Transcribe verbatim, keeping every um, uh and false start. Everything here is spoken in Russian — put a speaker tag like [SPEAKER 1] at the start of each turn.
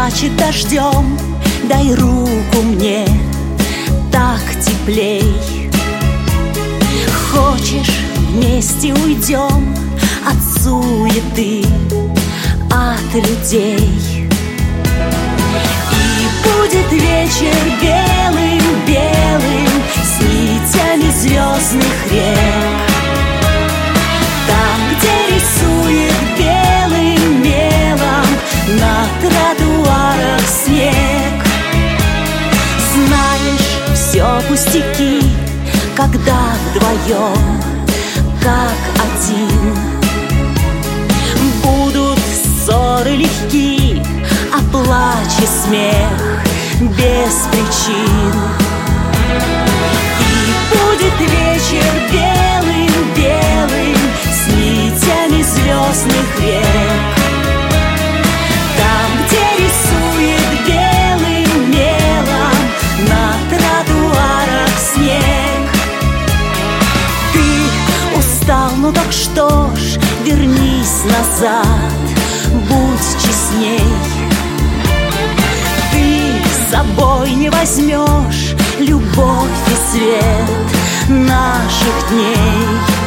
[SPEAKER 1] плачет дождем, дай руку мне, так теплей. Хочешь, вместе уйдем от суеты, от людей. И будет вечер белым-белым с нитями звездных рек. Там, где рисует белым мелом на тротуарах снег. Знаешь, все пустяки, когда вдвоем, как один. Будут ссоры легки, а плач и смех без причин. И будет вечер белым-белым с нитями звездных рек. Там, где рисует белым мелом на тротуарах снег. Ты устал, ну так что ж, вернись назад, будь честней. Ты с собой не возьмешь любовь и свет наших дней.